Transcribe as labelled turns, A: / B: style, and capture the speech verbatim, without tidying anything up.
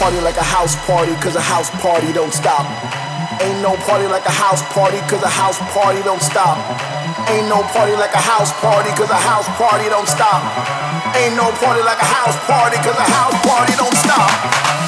A: party like a house party, cause a house party don't stop. Ain't no party like a house party, cause a house party don't stop. Ain't no party like a house party, cause a house party don't stop. Ain't no party like a house party, cause a house party don't stop.